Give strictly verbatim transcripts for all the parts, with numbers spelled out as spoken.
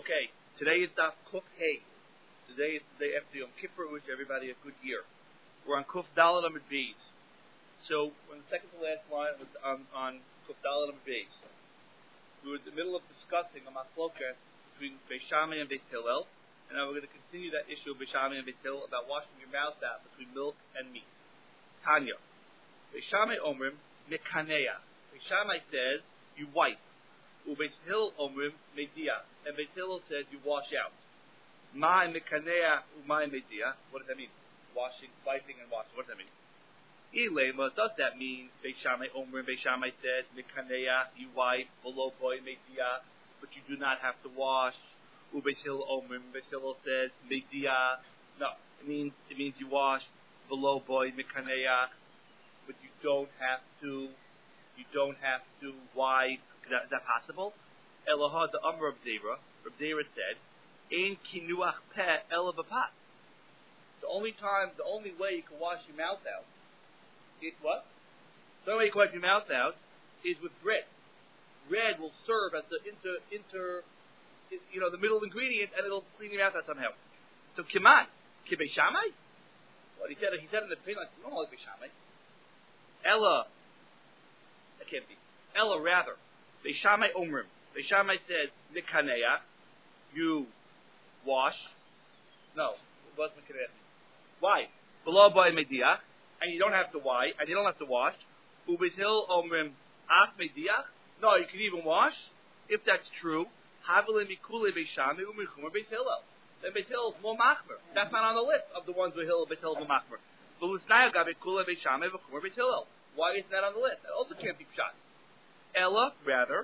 Okay, today is Daf Kuf Hey. Today is the day after Yom Kippur. Wish everybody a good year. We're on Kuf Dalet Amud Beis. So, on the second to last line was on, on Kuf Dalet Amud Beis. We were in the middle of discussing a machloket between Beis Shammai and Beis Hillel, and now we're going to continue that issue of Beis Shammai and Beis Hillel about washing your mouth out between milk and meat. Tanya, Beis Shammai Omrim Mekaneya. Beis Shammai says you wipe. Ubeis Hillel Omrim Media, and Beis Hillel says you wash out. Ma Mekaneya Umay Media. What does that mean? Washing, wiping, and washing. What does that mean? Ilema, does that mean Beis Shammai Omrim? Beis Shammai says Mekaneya, you wipe, below boy Media, but you do not have to wash. Ubeis Hillel Omrim. Beis Hillel says Media. No, it means it means you wash below boy Mekaneya, but you don't have to. You don't have to wipe. Is that, is that possible? Eloha the Amr of Zera. Reb Zera said, "Ein kinuach peh ela b'pat." The only time, the only way you can wash your mouth out, is what? The only way you can wash your mouth out is with bread. Bread will serve as the inter, inter, you know, the middle ingredient, and it'll clean your mouth out somehow. So, kiman, ki Beis Shammai? What he said, he said in the opinion, like, no, like Beis Shammai. Ella, that can't be. Ella, rather. Beis Shammai Omrim. Beis Shammai says, Nikaneya, you wash. No, what's Nikaneya? Why? Below by Media, and you don't have to why, and you don't have to wash. Ubeis Hillel Omrim Af Media. No, you can even wash. If that's true, Havile Mikule Beis Shammai Umichumer Beis Hillel. Then Beis Hillel is more machmer. That's not on the list of the ones where Hillel Beis Hillel is more machmer. But Lusnaya Gabe Kule Beis Shammai Umichumer Beis Hillel. Why isn't that on the list? That also can't be pshat. Ella, rather,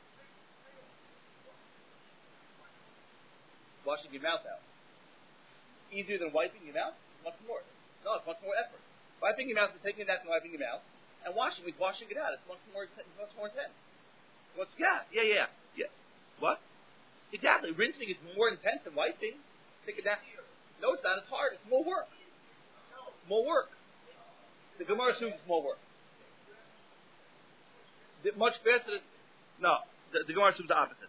washing your mouth out. Easier than wiping your mouth? Much more. No, it's much more effort. Wiping your mouth is taking that and wiping your mouth, and washing is washing it out. It's much more, it's much more intense. What's, yeah, yeah, yeah, yeah. What? Exactly. Rinsing is more intense than wiping. Take it down. No, it's not. It's hard. It's more work. It's more work. The Gemara assumes it's more work. The, much faster than, no, the, the Gemara assumes the opposite.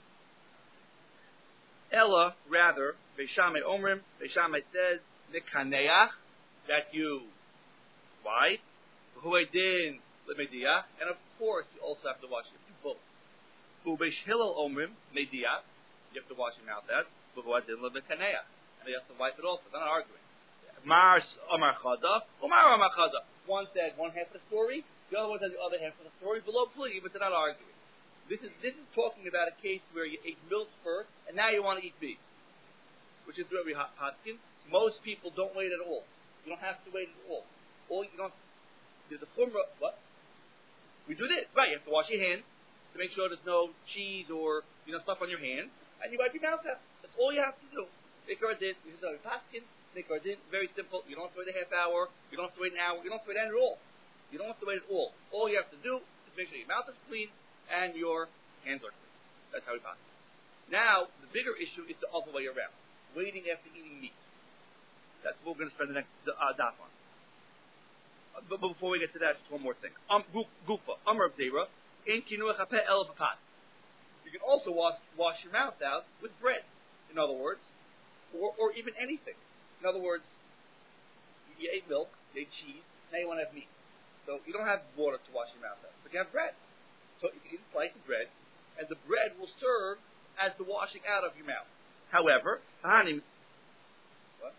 Ella, rather, Beis Shammai Omrim, Beis Shammai says, Nikaneach, that you wipe, Huedin Lemedia, and of course you also have to wash your both. Ubeis Hillel Omrim, Media, you have to wash your mouth out, Huedin Lemekaneach, and you have to wipe it also. They're not arguing. Mars Omar Chada, Omar Omar Chada. One said one half of the story, the other one said the other half of the story, below plea, but they're not arguing. This is this is talking about a case where you ate milk first, and now you want to eat beef, which is very hot Hotkin. Most people don't wait at all. You don't have to wait at all. All you don't. There's a chumrah. What? We do this right. You have to wash your hands to make sure there's no cheese or you know stuff on your hands, and you wipe your mouth out. That's all you have to do. Ikar did. This is a Hotkin. Ikar did. Very simple. You don't have to wait a half hour. You don't have to wait an hour. You don't have to wait at all. You don't have to wait at all. All you have to do is make sure your mouth is clean and your hands are clean. That's how we pass it. Now, the bigger issue is the other way around. Waiting after eating meat. That's what we're going to spend the next uh, daf on. Uh, but, but before we get to that, just one more thing. Um, Gufa, Amr of Zera, in kinuach hapeh el b'pat. You can also wash, wash your mouth out with bread, in other words, or, or even anything. In other words, you ate milk, you ate cheese, now you want to have meat. So you don't have water to wash your mouth out, but you have bread. So you can eat a slice of bread, and the bread will serve as the washing out of your mouth. However, Hani, what?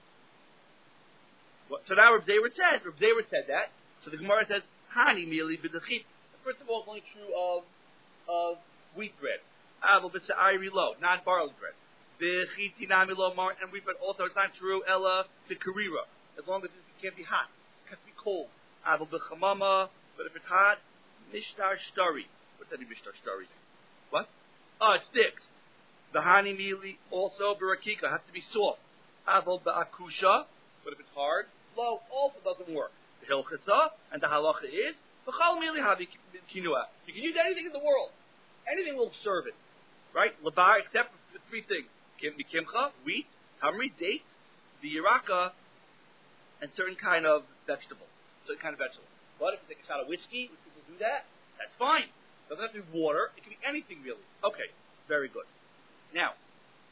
What? So now Reb Zera says, Reb Zera said that. So the Gemara says, Hani mili b'dechit. First of all, it's only true of of wheat bread. Aval b'sa'iri lo, not barley bread. B'chiti nami lo mar, and wheat bread also, it's not true, ella b'karira. As long as it can't be hot. It has to be cold. Aval b'chamama, but if it's hot, mishtar shtari. What's that mishtar shtari? What? Oh, it sticks. The hani mili also barakika has to be soft. Aval ba'akusha, but if it's hard, low also doesn't work. The hilchasa and the halacha is b'chal mili havi kinua. You can use anything in the world. Anything will serve it, right? Labar except for three things: kim kimcha, wheat, tamri, dates, the yiraka, and certain kind of vegetable. Certain kind of vegetable. But if you take a shot of whiskey, if people do that, that's fine. It doesn't have to be water. It can be anything really. Okay, very good. Now,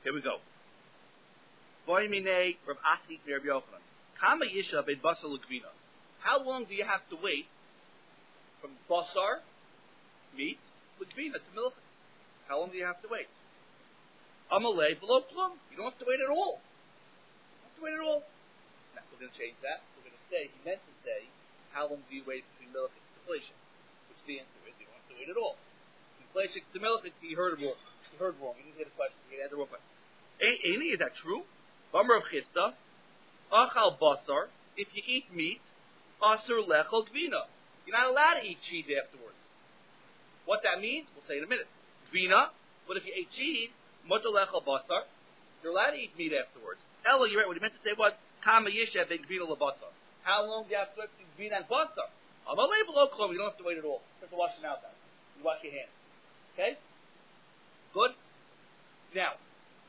Here we go. Boimine Rav Asi Rav Yochanan. Kama Yisha Beid Basar L'Gvina. How long do you have to wait from basar, meat, L'Gvina to milk? How long do you have to wait? Amalei below plum. You don't have to wait at all. You don't have to wait at all. Now, we're going to change that. We're going to say, he meant to say, how long do you wait between milk and deflation? Which the answer is, you don't have to wait at all. Deflation to milk, he heard wrong. He heard wrong. He didn't hear the question. He had the wrong question. Ain't, is that true? Bamar of Chista, Achal Basar, if you eat meat, Asur Lechol Gvina. You're not allowed to eat cheese afterwards. What that means, we'll say in a minute. Gvina, but if you ate cheese, Mutter Lechol Basar, you're allowed to eat meat afterwards. Ella, you're right. What he meant to say was, Kama Yishev ben Gvina LaBasar. How long do you have to wait between Gvina and Basar? I'm a label Oklahoma. You don't have to wait at all. You have to wash your mouth out. You wash your hands. Okay? Good? Now,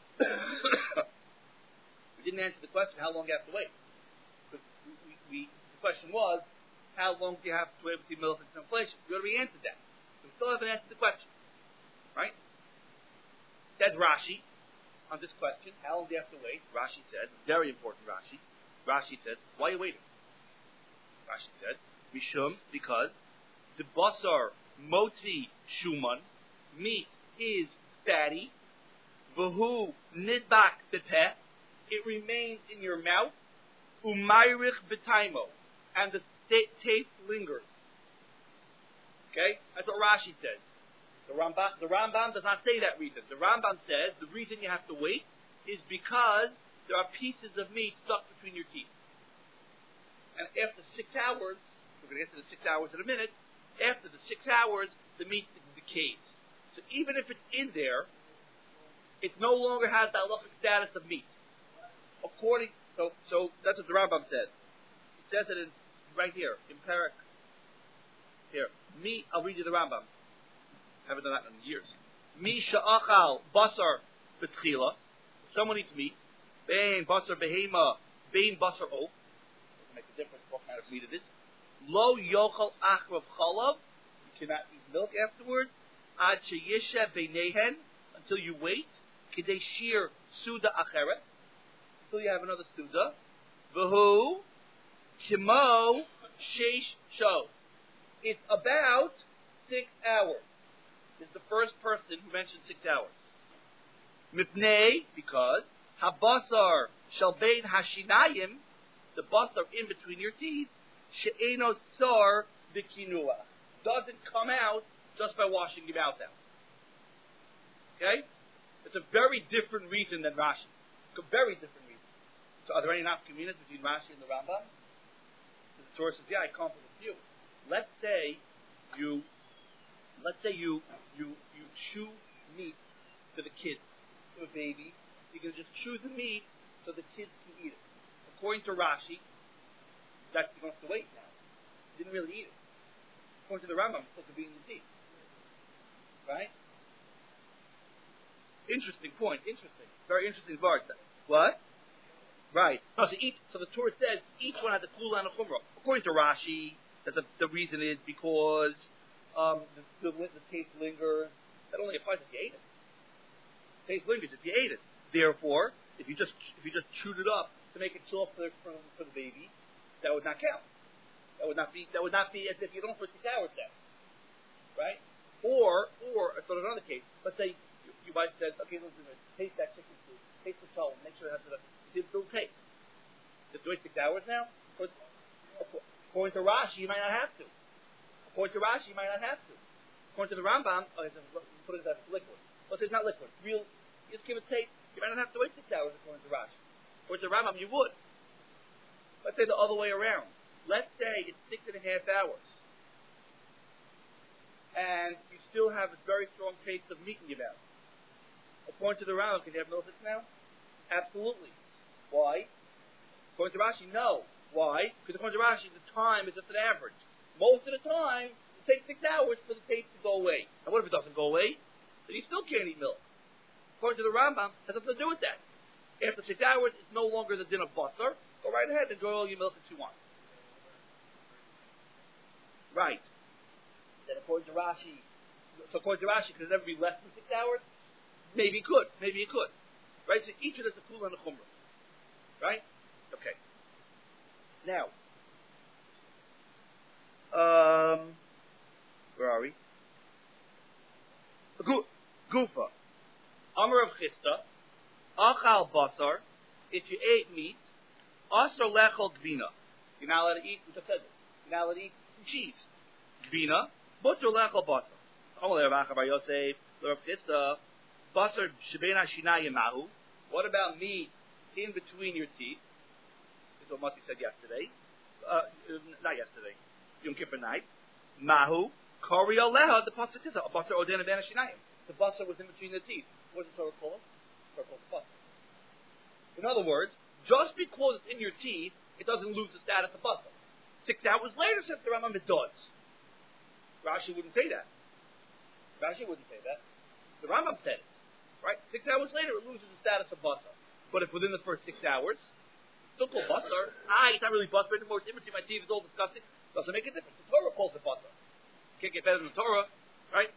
we didn't answer the question, how long do you have to wait? Because we, we, we, the question was, how long do you have to wait between milk and inflation? We already answered that. So we still haven't answered the question. Right? Says Rashi on this question, how long do you have to wait? Rashi said, very important Rashi. Rashi said, why are you waiting? Rashi said, Mishum, because the basar motzi shuman, meat is fatty, v'hu nidbak bepeh, it remains in your mouth, umayrich b'taimo, and the taste lingers. Okay? That's what Rashi says. The Rambam, the Rambam does not say that reason. The Rambam says the reason you have to wait is because there are pieces of meat stuck between your teeth. And after six hours, we're going to get to the six hours in a minute, after the six hours, the meat decays. So even if it's in there, it no longer has the halachic status of meat. According, so so that's what the Rambam says. It says it in, right here, in Parak. Here. Me, I'll read you the Rambam. I haven't done that in years. Mi sha'achal basar b'tchila. Someone eats meat. Bein basar behema, bein basar oak. Doesn't make a difference what kind of meat it is. Lo yochal achrav chalav. You cannot eat milk afterwards. Ad sheyisha beinehen, until you wait. Kidei shir suda acheret, until you have another suda. V'hu kimo sheish sho. It's about six hours. This is the first person who mentioned six hours. Mipnei, because habasar shel bein hashinayim, the basar in between your teeth, she'eno sar b'kinua, doesn't come out just by washing your mouth out. Okay? It's a very different reason than Rashi. A very different reason. So are there any nafkaminas between Rashi and the Rambam? So the Torah says, yeah, I come up with a few. Let's say you let's say you you you chew meat to the kids, to a baby. You can just chew the meat so the kids can eat it. According to Rashi, that's you don't have to wait now. You didn't really eat it. According to the Rambam, it's supposed to be in the teeth. Right? Interesting point. Interesting. Very interesting part. What? Right. No, so each, so the Torah says each one has a kula and a chumrah. According to Rashi, that the, the reason is because um, the, the, the taste lingers. That only applies if you ate it. Taste lingers if you ate it. Therefore, if you just if you just chewed it up to make it soft for, for, for the baby, that would not count. That would not be that would not be as if you don't for six hours then. Right? Or or I thought another case. Let's say you, you might said, okay, listen, taste that chicken food, taste the salt, make sure it has the it still taste. Does it wait six hours now? According to Rashi, you might not have to. According to Rashi, you might not have to. According to the Rambam, oh, put it as liquid. Let's say it's not liquid. It's real. You just give it taste. You might not have to wait six hours according to Rashi. According to the Rambam, you would. Let's say the other way around. Let's say it's six and a half hours. And you still have a very strong taste of meat in your mouth. According to the Rambam, can you have milk now? Absolutely. Why? According to Rashi, no. Why? Because according to Rashi, the time is just an average. Most of the time, it takes six hours for the taste to go away. And what if it doesn't go away? Then you still can't eat milk. According to the Rambam, it has nothing to do with that. After six hours, it's no longer the din of basar. Go right ahead, enjoy all your milk that you want. Right. Then according to Rashi, so according to Rashi, could it ever be less than six hours? Maybe it could. Maybe it could. Right? So each of us a kula and a chumrah. Right? Okay. Now, um, where are we? Gufa. Amar of Chista. Achal basar. If you ate meat, asar lechol gvina. You're not allowed to eat, which I said, you're not allowed to eat cheese. Gvina, but you're lechol basar. Amar of Bar Yosef, Rav Chista, basar shebena shinayim mahu. What about meat in between your teeth? This is what Mati said yesterday. Uh, not yesterday. Yom Kippur night. Mahu, kori aleha, the pasuk says, basar odena ben shinayim. The basar was in between the teeth. What does the Torah call it? The Torah calls it basar. In other words, just because it's in your teeth, it doesn't lose the status of basar. Six hours later, says the Rambam, it does. Rashi wouldn't say that. Rashi wouldn't say that. The Rambam said it. Right? Six hours later, it loses the status of basar. But if within the first six hours, it's still called basar. Ah, it's not really basar anymore. It's in between my teeth. It's all disgusting. Doesn't make a difference. The Torah calls it basar. Can't get better than the Torah, right?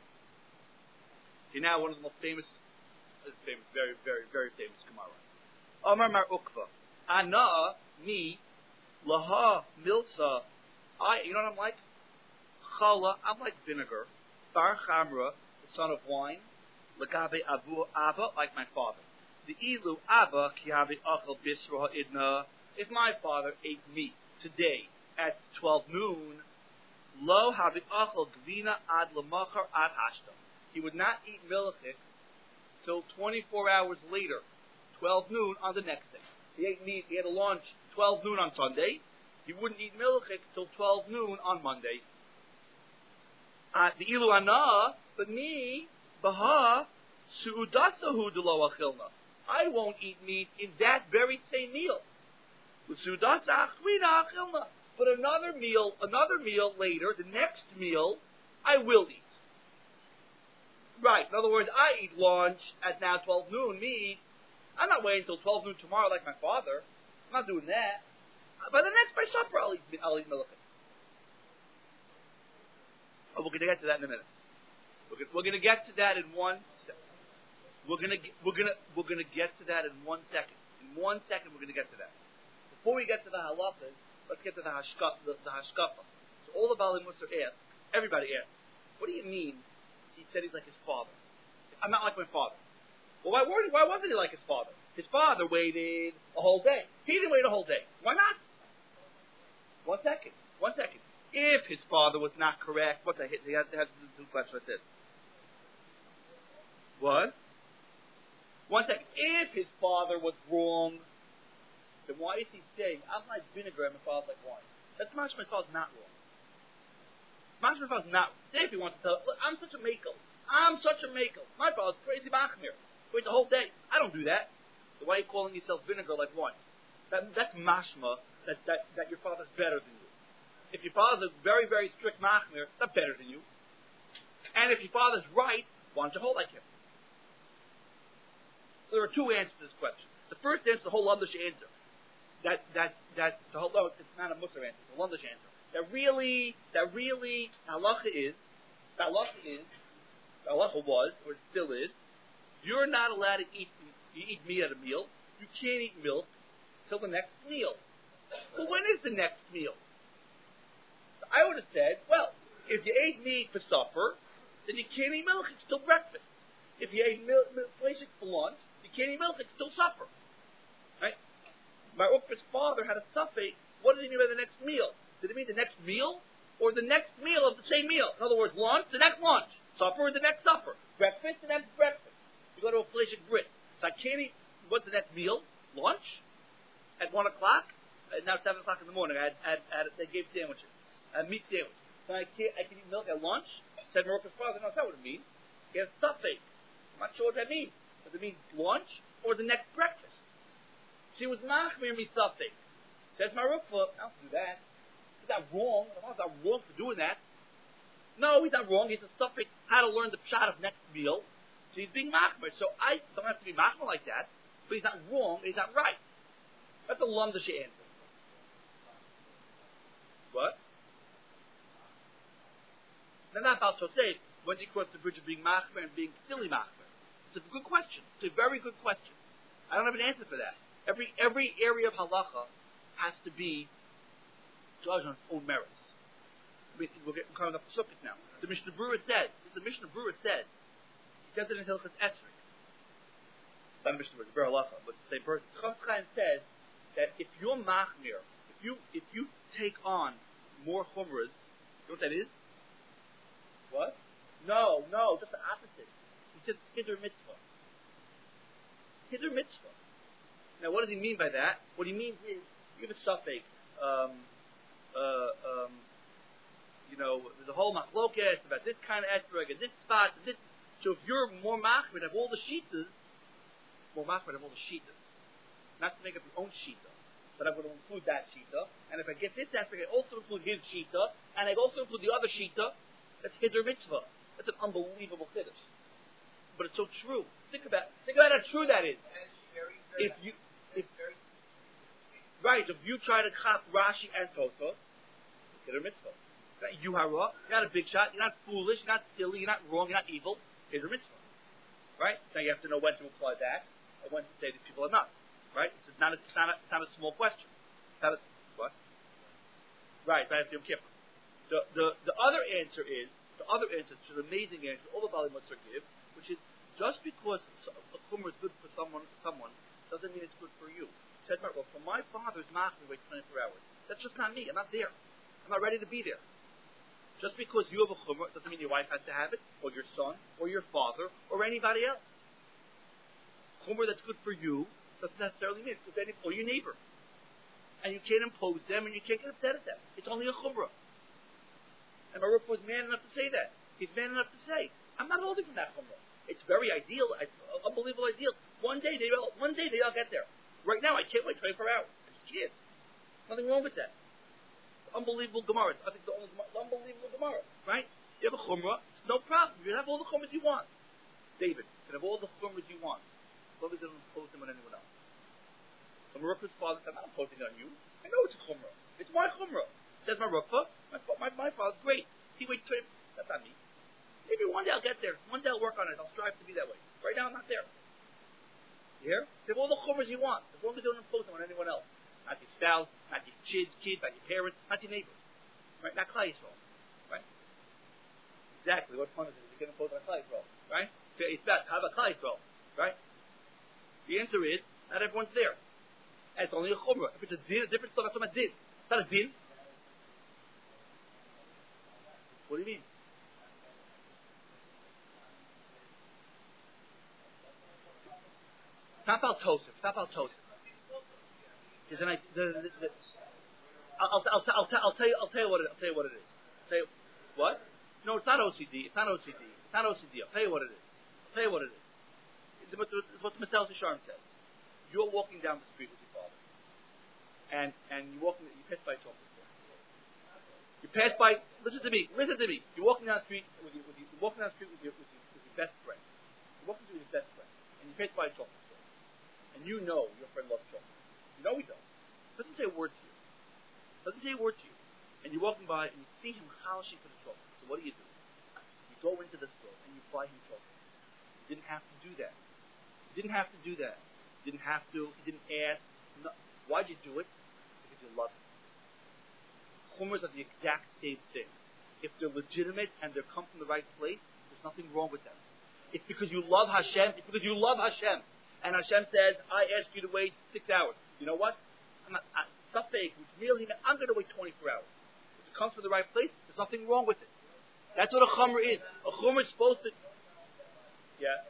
Okay, now one of the most famous, uh, famous, very, very, very famous Gemara. Amar Mar Ukva. Ana, me, laha, milsa. I, you know what I'm like? Chala, I'm like vinegar. Bar Chamra, the son of wine. Lagabe Abu Abba, like my father. The ilu Abba, kihabe achal bisra idna. If my father ate meat today at twelve noon, lo habi achal gvina ad lamachar ad hashta. He would not eat milchik till twenty-four hours later, twelve noon on the next day. He ate meat, he had a lunch twelve noon on Sunday. He wouldn't eat milchik till twelve noon on Monday. Uh, the ilu ana, but me, baha, suudasahu delo achilna. I won't eat meat in that very same meal. Suudasa achwina achilna. But another meal, another meal later, the next meal, I will eat. Right. In other words, I eat lunch at now twelve noon. Me, I'm not waiting until twelve noon tomorrow like my father. I'm not doing that. By the next by supper, I'll eat. I'll eat milchik. Oh, we're going to get to that in a minute. We're going, we're going to get to that in one second. We're going to we're going to we're going to get to that in one second. In one second, we're going to get to that. Before we get to the halachas, let's get to the hashkaf, the, the hashkafa. So all the Baalei Musar ask, everybody asks, what do you mean? He said he's like his father. I'm not like my father. Well, why, why wasn't he like his father? His father waited a whole day. He didn't wait a whole day. Why not? One second. One second. If his father was not correct, what's that? He had to have two questions like this. What? One second. If his father was wrong, then why is he saying, I'm like vinegar and my father's like wine? That's much my father's not wrong. Much my father's not wrong. Say if he wants to tell, look, I'm such a makel. I'm such a makel. My father's crazy machmir. Wait the whole day. I don't do that. So why are you calling yourself vinegar like wine? That, that's mashma that, that, that your father's better than you. If your father's a very, very strict machmir, that's better than you. And if your father's right, why don't you hold like him? There are two answers to this question. The first answer, the whole Lundish answer. That, that, that, the whole, no, it's not a Musar answer, it's a Lundish answer. That really, that really, halacha is, the halacha is, the halacha was, or it still is, you're not allowed to eat, you eat meat at a meal, you can't eat milk till the next meal. Well, when is the next meal? I would have said, well, if you ate meat for supper, then you can't eat milk, it's still breakfast. If you ate milk, milk for lunch, you can't eat milk, it's still supper. Right? My Ukva's father had a suffix, what did he mean by the next meal? Did it mean the next meal? Or the next meal of the same meal? In other words, lunch, the next lunch. Supper, the next supper. Breakfast, the next breakfast. You go to a Fleshik Brit. So I can't eat, what's the next meal? Lunch? At one o'clock? Uh, now it's seven o'clock in the morning. I had, I had, I had, they gave sandwiches. A meat sandwich. So I can't, I can eat milk at lunch? Said Marocco's father, no, that's not what it means. He has suffix. I'm not sure what that means. Does it mean lunch or the next breakfast? She was machmir me suffix. Says Marocco, I don't do that. He's not wrong. He's not wrong for doing that. No, he's not wrong. He's a suffix how to learn the pshat of next meal. So he's being machmir. So I don't have to be machmir like that. But he's not wrong. He's not right. That's a Lundish answer. What? Now, not about Tosef. When do you cross the bridge of being machmir and being silly machmir? It's a good question. It's a very good question. I don't have an answer for that. Every every area of halacha has to be judged on its own merits. We, we're getting coming up the subject now. The Mishnah Berurah said, the Mishnah Berurah said, he said it in Hilchos Esrog. Not the Mishnah Berurah, the Ber Halacha, but the same person. Chofetz Chaim says that if you're machmir, if you if you take on more chumras, you know what that is? What? No, no, just the opposite. He says it's hiddur mitzvah. Hiddur mitzvah. Now, what does he mean by that? What he means is, you have a suffix, um, uh, um, you know, there's a whole machlokes about this kind of esrog and this spot and this. So if you're more machmir of all the shitas, more machmir of all the shitas, not to make up your own shita, but I'm going to include that shita. And if I get this aspect, I also include his shita, and I also include the other shita. That's hiddur mitzvah. That's an unbelievable chiddush. But it's so true. Think about think about how true that is. If you, if, right, if you try to chop Rashi and Tosfos, hiddur mitzvah. You hara, you're not a big shot, you're not foolish, you're not silly, you're not wrong, you're not evil. Hiddur mitzvah. Right? Now you have to know when to apply that, and when to say that people are nuts. Right? It's not a, it's not a, it's not a small question. It's not a, what? Right, right after Yom Kippur. The, the, the other answer is, the other answer, which is an amazing answer, all the Bali Musar give, which is, just because a chumrah is good for someone, someone, doesn't mean it's good for you. Said, well, for my father's machmir wait twenty-four hours. That's just not me. I'm not there. I'm not ready to be there. Just because you have a chumrah doesn't mean your wife has to have it, or your son, or your father, or anybody else. Chumrah that's good for you doesn't necessarily mean it's good for any, or your neighbor. And you can't impose them, and you can't get upset at them. It's only a chumrah. And Baruch was man enough to say that. He's man enough to say, I'm not holding from that chumrah. It's very ideal, unbelievable ideal. One day they will, one day they all get there. Right now, I can't wait twenty-four hours. I just can't. Nothing wrong with that. Unbelievable Gemara. I think the only unbelievable Gemara, right? You have a chumrah, it's no problem. You can have all the chumras you want. David, you can have all the chumras you want. As long as they don't impose them on anyone else. So Marukva's father said, I'm not imposing on you. I know it's a chumrah. It's my chumrah. Says Marukva, my, my, my father's great. He waits twenty. That's not me. Maybe one day I'll get there. One day I'll work on it. I'll strive to be that way. Right now I'm not there. You hear? You have all the chumras you want. As long as they don't impose them on anyone else. Not your spouse, not your kids, kids, not your parents, not your neighbors. Right? Not Klal Yisrael. Right? Exactly. What fun is it? You can impose on Klal Yisrael. Right? It's bad. How about Klal Yisrael? Right? The answer is, not everyone's there. And it's only a chumrah. If it's a din, a different stuff, that's what a din. It's not a din. What do you mean? It's not about Tosef. It's not about Tosef. There's an, the, the, the, I'll, I'll, I'll, I'll, I'll tell you. I'll tell you what it. I'll tell you what it is. I'll tell you what? No, it's not O C D. It's not O C D. It's not O C D. I'll tell you what it is. I'll tell you what it is. It's what the, it's what the Maseches Yesharim says. You're walking down the street with your father, and and you walking. You pass by a chocolate store. You pass by. Listen to me. Listen to me. You're walking down the street with your, with your, you're walking down the street with your, with your, with your best friend. You're walking through with your best friend, and you pass by a chocolate store, and you know your friend loves chocolate. You know he does. Doesn't say a word to you. Doesn't say a word to you. And you're walking by and you see him polishing for the chocolate. So what do you do? You go into the store and you buy him chocolate. You didn't have to do that. You didn't have to do that. You didn't have to. You didn't ask. No. Why'd you do it? Because you love him. Chumras are the exact same thing. If they're legitimate and they come from the right place, there's nothing wrong with them. It's because you love Hashem. It's because you love Hashem. And Hashem says, I ask you to wait six hours. You know what? I'm not, I, Safek, which really means I'm going to wait twenty-four hours. If it comes from the right place, there's nothing wrong with it. That's what a chumrah is. A chumrah is supposed to... Yeah.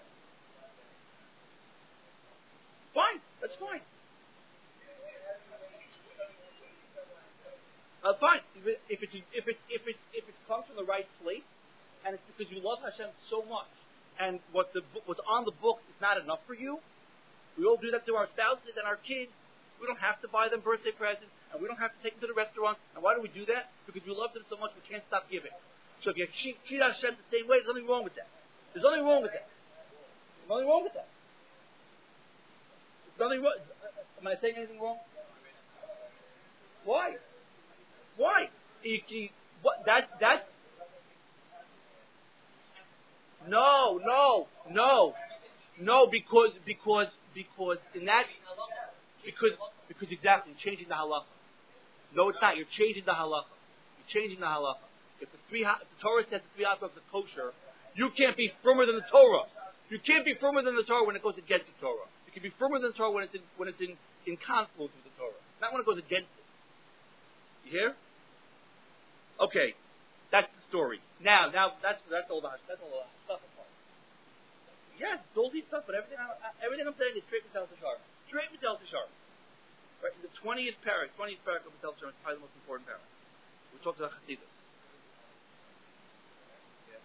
Fine. That's fine. Uh, fine. If, it, if, it's, if, it, if, it, if it comes from the right place, and it's because you love Hashem so much, and what the, what's on the book is not enough for you, we all do that to our spouses and our kids. We don't have to buy them birthday presents, and we don't have to take them to the restaurant. And why do we do that? Because we love them so much we can't stop giving. So if you treat, treat Hashem the same way, there's nothing wrong with that. There's nothing wrong with that. There's nothing wrong with that. There's nothing wrong. Am I saying anything wrong? Why? Why? You, you, what, that, that, no, no, no, No, because because because in that because because exactly you're changing the halacha. No, it's not. You're changing the halacha. You're changing the halacha. If the three if the Torah says the three hot dogs are kosher, you can't be firmer than the Torah. You can't be firmer than the Torah when it goes against the Torah. You can be firmer than the Torah when it's in when it's in, in conflict with the Torah, not when it goes against it. You hear? Okay, that's the story. Now, now that's that's all the that's all the stuff apart. Yes, it's all these stuff, but everything I, everything I'm saying is straight Mitzvah Tashar. Straight Mitzvah Tashar. Right, in the twentieth parak, twentieth parak of Mitzvah Tashar is probably the most important parak. We talked about Chassidus. Yeah.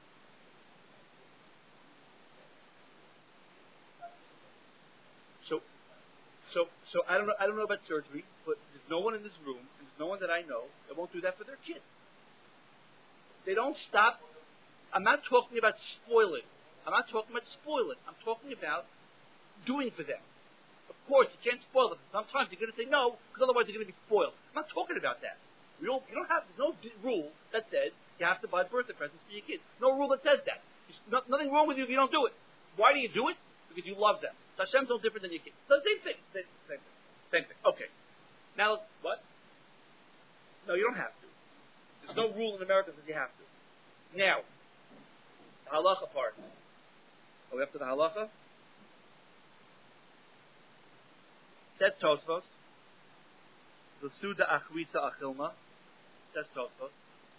So, so, so I don't know. I don't know about surgery, but there's no one in this room, and there's no one that I know that won't do that for their kids. They don't stop. I'm not talking about spoiling. I'm not talking about spoiling. I'm talking about doing for them. Of course, you can't spoil them. Sometimes you're going to say no, because otherwise you're going to be spoiled. I'm not talking about that. We don't, you don't have, there's no d- rule that says you have to buy birthday presents for your kids. No rule that says that. There's no, nothing wrong with you if you don't do it. Why do you do it? Because you love them. So Hashem's no different than your kids. So same thing. Same, same thing. Same thing. Okay. Now, what? No, you don't have to. There's no rule in America that you have to. Now, the halacha part. Are we up to the halacha? Says Tosfos. The Suda Achvisa Achilma. Says Tosfos.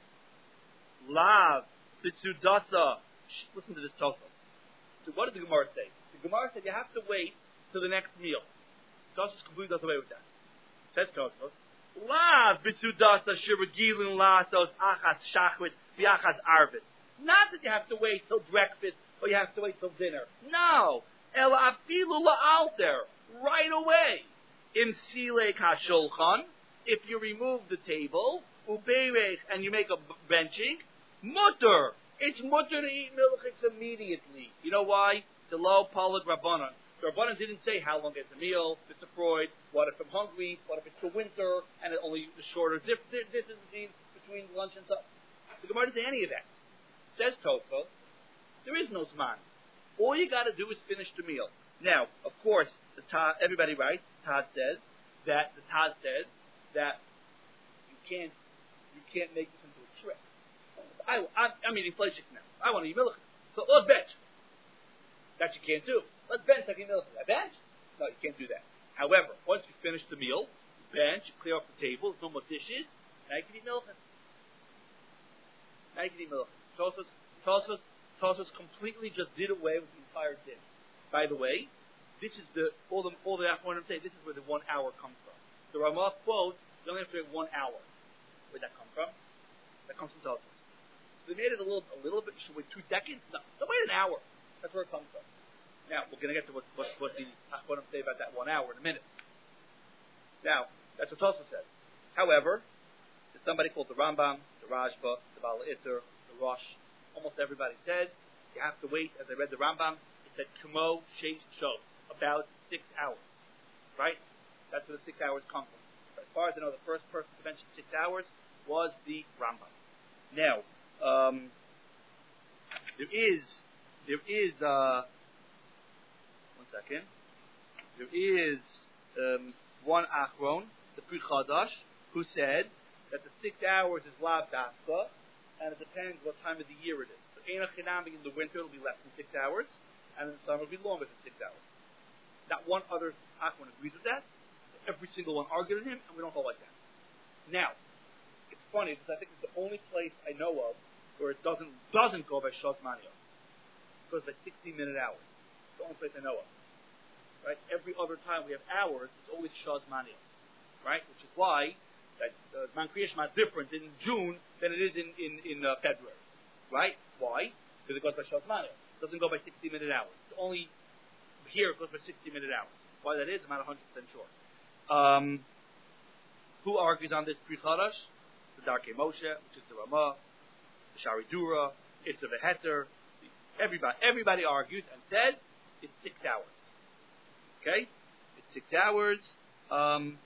Lav Bitsudasa. Listen to this Tosfos. So what did the Gemara say? The Gemara said you have to wait till the next meal. Tosfos completely does away with that. Says Tosfos. Lav Bitsudasa Shiragilin Lasos Achas Shachrit Viachas Arvit. Not that you have to wait till breakfast or you have to wait till dinner. No. El afilu la'alter. Right away. In silek hashulchan, if you remove the table, ubeirech, and you make a benching, mutter. It's mutter to eat milchiks immediately. You know why? The low polig rabbanon. The rabbanon didn't say how long is the meal, Mister Freud, what if I'm hungry, what if it's the winter, and it only the shorter dif- distance between lunch and supper. The Gemara didn't say any of that. Says Tosfos, there is no zman. All you got to do is finish the meal. Now, of course, the Taz, everybody writes. Taz says that the Taz says that you can't you can't make this into a trick. I, I'm, I'm eating fleishiks now. I want to eat milk. So let's bench. That you can't do. Let's bench like eat milk. I bench? No, you can't do that. However, once you finish the meal, bench, you clear off the table, there's no more dishes. Now you can eat milk. Now you can eat milk. Tosfos, Tosfos, Tosfos completely just did away with the entire din. By the way, this is the all the all the Achronim say this is where the one hour comes from. The Ramah quotes you only have to wait one hour. Where'd that come from? That comes from Tosfos. So they made it a little a little bit. You should wait two seconds. No, don't wait an hour. That's where it comes from. Now we're going to get to what what, what the Achronim say about that one hour in a minute. Now that's what Tosfos says. However, there's somebody called the Rambam, the Rajba, the Baal Itzer, the Rosh. Almost everybody says you have to wait. As I read the Rambam. That Kamo Sheish Shos, about six hours. Right? That's where the six hours come from. As far as I know, the first person to mention six hours was the Rambam. Now, um, there is, there is, uh, one second, there is um, one Achron, the Pri Chadash, who said that the six hours is Lav Dafka, and it depends what time of the year it is. So, Ein Chinami in the winter, it'll be less than six hours. And in the summer, it'll be longer than six hours. Not one other Achron agrees with that. Every single one argued with him, and we don't hold like that. Now, it's funny because I think it's the only place I know of where it doesn't doesn't go by Shas Maniyos. It goes by sixty minute hours. It's the only place I know of. Right? Every other time we have hours, it's always Shas Maniyos. Right? Which is why that uh, Man Kriya Shema is different in June than it is in in, in uh, February. Right? Why? Because it goes by Shas Maniyos. It doesn't go by sixty minute hours. It's only here it goes by sixty minute hours. Why that is, I'm not one hundred percent sure. Um, who argues on this Pri Chadash? The Darkei Moshe, which is the Ramah, the Shari Dura, it's the Veheter. Everybody, everybody argues and says it's six hours. Okay, it's six hours. Um,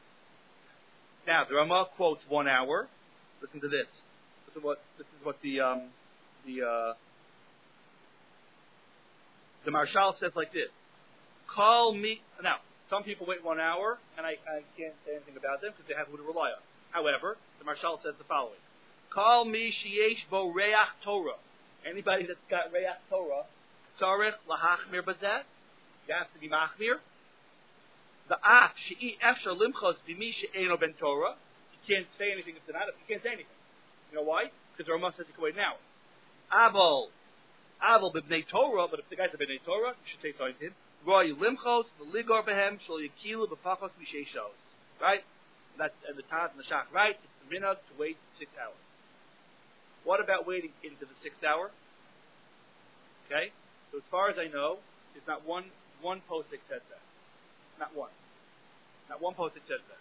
now the Ramah quotes one hour. Listen to this. Listen what this is what the um, the uh, The Marshal says like this: call me now. Some people wait one hour, and I, I can't say anything about them because they have who to rely on. However, the Marshal says the following: call me sheyesh bo reach Torah. Anybody that's got reach Torah, tzarech lahachmir b'zeh. You have to be machmir. The af she'i efshar limchos b'mi she'eno ben Torah. You can't say anything if they're not. You can't say anything. You know why? Because the Ramah says you can wait an hour. Abel, Abel b'bnei Torah. But if the guy's a b'nei Torah, you should say something. Roy limchos v'ligor behem shol yikilu b'pachos misheishos. Right? That's and the Taz and the Shach. Right? It's the minhag to wait six hours. What about waiting into the sixth hour? Okay. So as far as I know, there's not one one post that says that. Not one. Not one post that says that.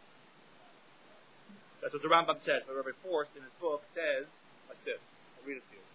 That's what the Rambam says. But Rabbi Forst in his book says like this. I'll read it to you.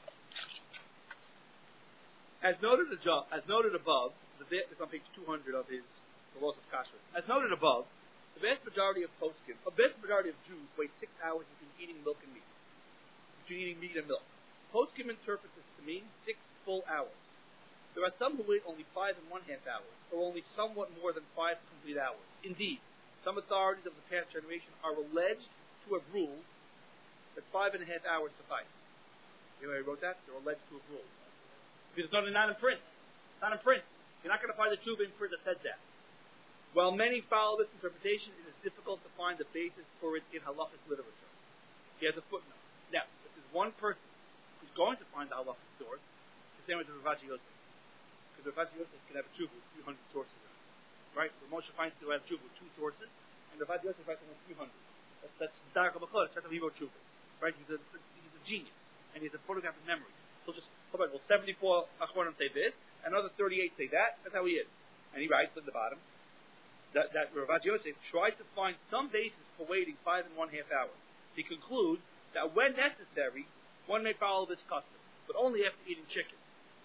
As noted, as noted above, the bit is on page two hundred of his The Laws of Kashrut. As noted above, the vast majority of poskim, a vast majority of Jews wait six hours between eating milk and meat. Between eating meat and milk. Poskim interpret this to mean six full hours. There are some who wait only five and one half hours, or only somewhat more than five complete hours. Indeed, some authorities of the past generation are alleged to have ruled that five and a half hours suffice. You know who wrote that? They're alleged to have ruled. Because it's not, not in print. It's not in print. You're not going to find the Tshuva in print that says that. While many follow this interpretation, it is difficult to find the basis for it in halachic literature. He has a footnote. Now, if there's one person who's going to find the halachic source, it's the same as Rav Yosef. Because Rav Yosef can have a Tshuva with three hundred sources in it. Right? So Moshe finds to have a Tshuva with two sources, and Rav Yosef writes with three hundred. That's, that's Darach HaBachor, that's how he wrote Tshuvas. Right? He's a, he's a genius, and he has a photographic memory. So just, well, seventy-four Achronim say this, another thirty-eight say that. That's how he is. And he writes at the bottom that, that Rav Yosef tries to find some basis for waiting five and one half hours. He concludes that when necessary, one may follow this custom, but only after eating chicken.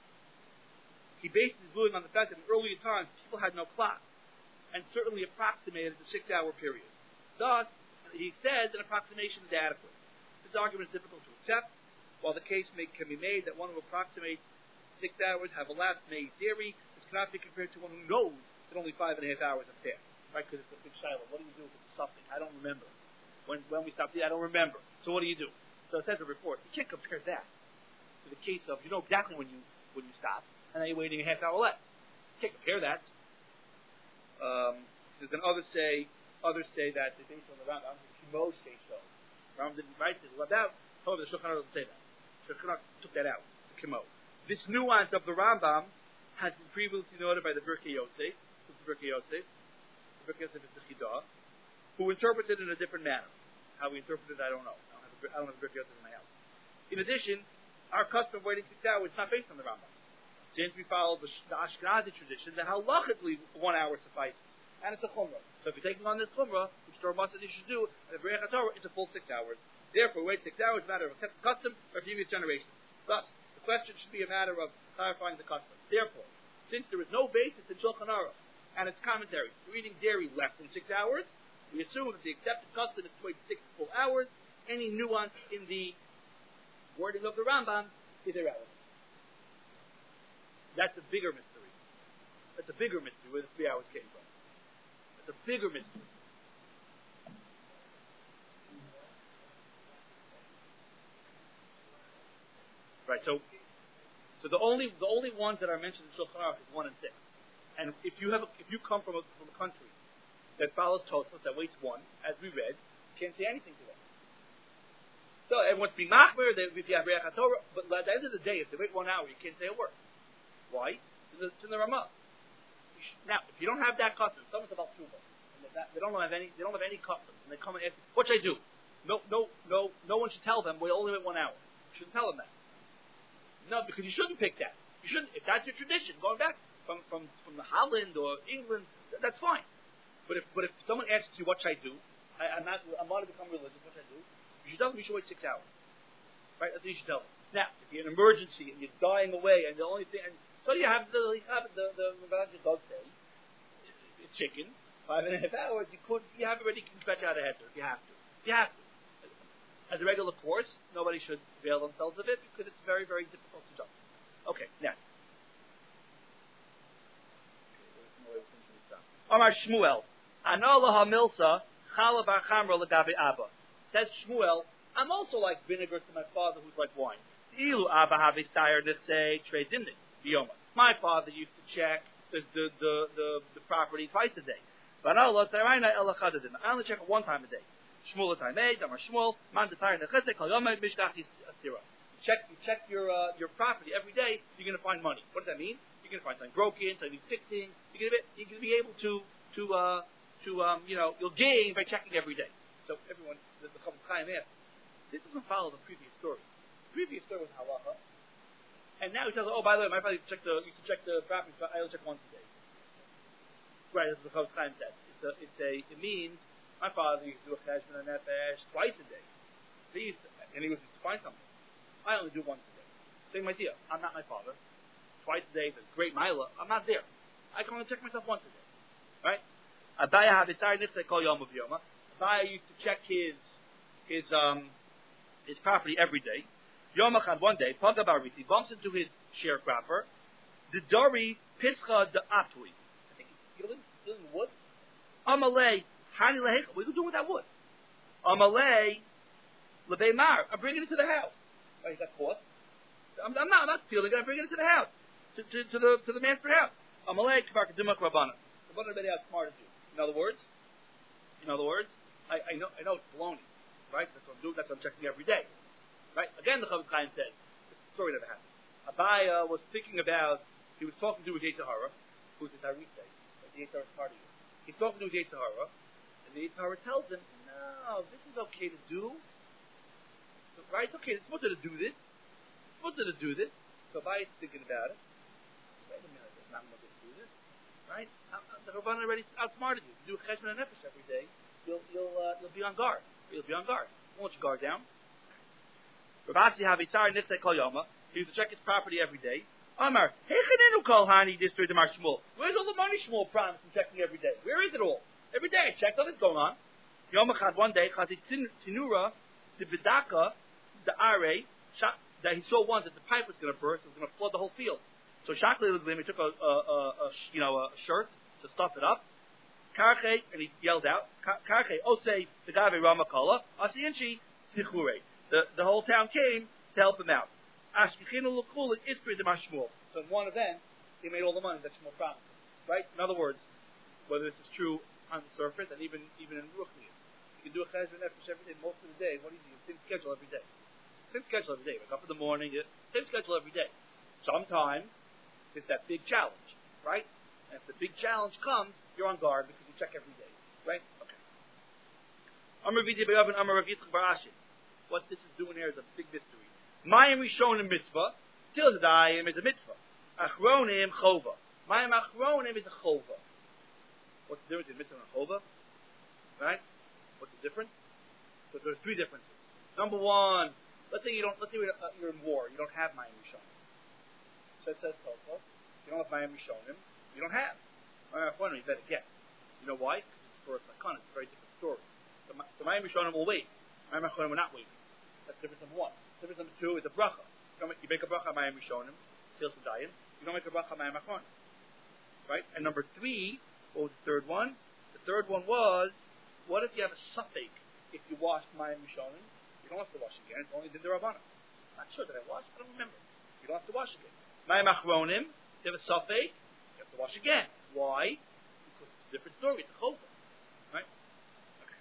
He bases his ruling on the fact that in earlier times, people had no clock, and certainly approximated the six-hour period. Thus, he says an approximation is adequate. This argument is difficult to accept. While the case may, can be made that one who approximates six hours have elapsed in a theory, this cannot be compared to one who knows that only five and a half hours have passed. Right? Because it's a big shiloh. What do you do if it's something? I don't remember. When when we stopped eating, I don't remember. So what do you do? So it says in the report, you can't compare that to the case of, you know exactly when you when you stop, and then you're waiting a half hour left. You can't compare that. Um, there's then others say, others say that they based on the Rambam, the Kimo say so. Rambam didn't write this left out. However, the Shulchan Aruch doesn't say that. The Shulchan Aruch took that out. The Kimo. This nuance of the Rambam has been previously noted by the Birkei Yosef. Who's the Birkei Yosef? The Birkei Yosef is the Chidah, who interprets it in a different manner. How we interpret it, I don't know. I don't have a, I don't have a Birkei Yosef in my house. In addition, our custom of waiting six hours is not based on the Rambam. Since we follow the, the Ashkenazi tradition, that halachically one hour suffices. And it's a chumrah. So if you're taking on this chumrah, which the Ramah says you should do, and the Berech HaTorah, it's a full six hours. Therefore, wait six hours is a matter of accepted custom for previous generations. Thus, the question should be a matter of clarifying the custom. Therefore, since there is no basis in Shulchan Aruch and its commentary for eating dairy less than six hours, we assume that the accepted custom is to wait six full hours. Any nuance in the wording of the Rambam is irrelevant. That's a bigger mystery. That's a bigger mystery where the three hours came from. That's a bigger mystery. Right, so so the only the only ones that are mentioned in Shulchan Aruch is one and six. And if you have a, if you come from a from a country that follows Tosfos, that waits one, as we read, you can't say anything to them. So everyone's being machmer, they if you have Reach HaTorah, but at the end of the day, if they wait one hour, you can't say a word. Why? It's in the, it's in the Ramah. Now, if you don't have that custom, someone's about Tshuva, and they, they don't have any, they don't have any customs, and they come and ask, "What should I do?" No, no, no, no one should tell them we only wait one hour. You shouldn't tell them that. No, because you shouldn't pick that. You shouldn't. If that's your tradition, going back from from from the Holland or England, that's fine. But if but if someone asks you, "What should I do?" I, I'm not. I want to become religious. What should I do? You should tell them you should wait six hours. Right? That's what you should tell them. Now, if you're in an emergency and you're dying away, and the only thing, and so you have the you have the the Rav does say it's chicken five and a half hours. You could you have already can stretch out a head if you have to. You have to. As a regular course, nobody should avail themselves of it because it's very very difficult to jump. Okay, next. Amar Shmuel, Anala HaMilsa, Chala Bar Chamra Lagabe Abba. Says Shmuel, I'm also like vinegar to my father who's like wine. Ilu Abba Have Sire Nitsei Trade Dimnik, Bioma. My father used to check the the, the, the, the property twice a day. But Allah Saraina Ela Chadadin. I only check it one time a day. Shmuel Taimei, Damar Shmuel, Man Desire Nechesek, Kal Yomei, Mishdachis Asira. Check you check your uh, your property every day, you're gonna find money. What does that mean? You're gonna find something broken, something fixing, you're gonna be you're gonna be able to to uh to um you know, you'll gain by checking every day. So everyone the the Chofetz Chaim asked, this doesn't follow the previous story. The previous story was halacha. And now he tells, oh, by the way, my father used to check the, used to check the property, but I only check once a day. Right, that's what the Chofetz Chaim said. It's a, it's a, it means, my father used to do a cheshbon and nefesh twice a day. He used to, and he was to find something. I only do once a day. Same idea. I'm not my father. Twice a day is a great mila. I'm not there. I can only check myself once a day. Right? Abaya Havisar Nifsei Kol Yom of Yoma. Abaya used to check his, his, um, his property every day. Yom Echad, one day, Paga Barisi bumps into his sharecropper. The Dori Pischa de Atui. I think he's stealing, stealing wood. Amalei Hani Lehech. What are you doing with that wood? Amalei Lebeimar. I'm bringing it to the house. Oh, he got caught. I'm, I'm not. I'm not stealing it. I'm bringing it to the house, to, to, to the to the master's house. Amalei Kvar Kedumak Rabbanan. Rabbanan already outsmarted you. In other words, in other words, I, I know I know it's baloney, right? That's what I'm doing. That's what I'm checking every day. Right? Again, the Chofetz Chaim said, the story never happened. Abaya was thinking about, he was talking to his Yetzirah, who's the Tarisei, like the Yetzirah's party. He's talking to his Yetzirah, and the Yetzirah tells him, no, this is okay to do. So, right? It's okay, it's supposed to do this. It's supposed to do this. So Abaya's thinking about it. Wait a minute, it's not supposed to do this. Right? I'm, I'm, the Rabbanan already outsmarted you. You do a cheshbon and nefesh every day, you'll, you'll, uh, you'll be on guard. You'll be on guard. Won't you guard down? Rabasi Havisar Nifsei Kol Yoma. He used to check his property every day. Amar, Hechanenu Kol Hani District Demar Shmuel. Where's all the money Shmuel promised him checking every day? Where is it all? Every day I check, nothing's going on. Yom Echad, one day, Chazi Tinura, the Vidaka, the Are, that he saw once that the pipe was going to burst, it was going to flood the whole field. So Shakli Luglim, he took a, a, a, a, you know, a shirt to stuff it up. Karche, and he yelled out, Karche, Osei, the Gave Ramakala, Asiinchi, Sichure. The, the whole town came to help him out. So in one event, he made all the money that Shmuel promised. Right? In other words, whether this is true on the surface and even even in Ruchnius, you can do a cheshbon nefesh every day, most of the day. What do you do? Same schedule every day. Same schedule every day. Wake up in the morning. Same schedule every day. Sometimes it's that big challenge, right? And if the big challenge comes, you're on guard because you check every day, right? Okay. Amar Vidi B'Yavin Amar Rav Yitzchak Bar Ashi. What this is doing here is a big mystery. Mayim Rishonim mitzvah, till the Dayim is a mitzvah. Achronim chova. Mayim Achronim is a chova. What's the difference between mitzvah and chova? Right? What's the difference? So there are three differences. Number one, let's say you don't. Let's say you're, uh, you're in war. You don't have Mayim Rishonim. So it says Tofa. You don't have Mayim Rishonim. You don't have Mayim Achronim. You better get. You know why? Because it's for a sakana. It's a very different story. So, so Mayim Rishonim will wait. Mayim Achronim will not wait. That's difference number one. Difference number two is a bracha. You, don't make, you make a bracha Mayim Rishonim, till Sedayim. You don't make a bracha Mayim Achronim. Right? And number three, what was the third one? The third one was, what if you have a suffix if you wash Mayim Rishonim? You don't have to wash again. It's only Din D'Rabbanan. Not sure that I washed. I don't remember. You don't have to wash again. Mayim Achronim, if you have a suffix, you have to wash again. Why? Because it's a different story. It's a chova. Right? Okay.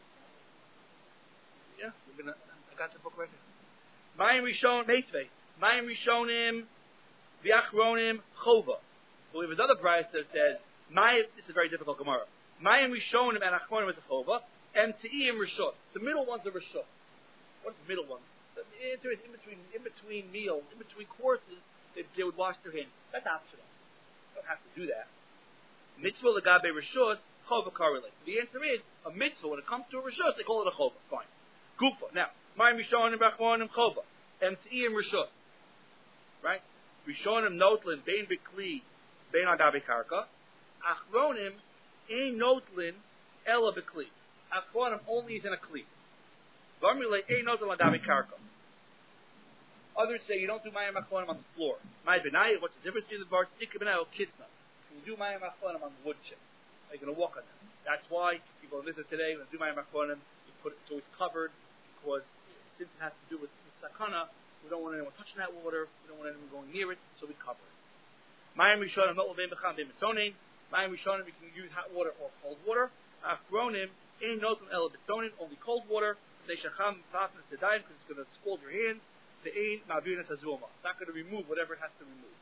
Yeah, we're gonna. I got the book right here. Mayim Rishon Meitzvei. Mayim Rishonim V'Achronim Chova. But we have another price that says Mayim. This is a very difficult Gemara. Mayim Rishonim and Achronim is a Chova. M T'im Rishon. The middle one's a Rishon. What's the middle one? In between, in between meals, in between courses, they, they would wash their hands. That's optional. You don't have to do that. Mitzvah L'Gabe Rishos Chova correlate. The answer is a mitzvah. When it comes to a Rishos, they call it a Chova. Fine. Gufa. Now. Mayim Rishonim B'Achronim Chova. M T'im Rishon. Right? Rishonim Notlin Bein B'Kli Bein Adabe Karka. Achronim Ein Notlin Ela B'Kli. Achronim only is in a Kli. Varmile Ein Notlin Adabe Karka. Others say you don't do Mayim Achronim on the floor. Mayim Benai, what's the difference between the bar Tika Benai or Kitna? You do Mayim Achronim on the wood chip. Are you going to walk on them? That's why people visit today, when they do Mayim Achronim, you put it, it's always covered, because since it has to do with, with Sakana, we don't want anyone touching that water, we don't want anyone going near it, so we cover it. Mayim Rishonim, not Levein Becham, Bein Mitzonin. Mayim Rishonim, we can use hot water or cold water. Achronim, Ein Noten El Mitzonin, only cold water. They Shacham Tafnas Tedayim, because it's going to scald your hands. The Ein Ma'avinas Hazulma. It's not going to remove whatever it has to remove.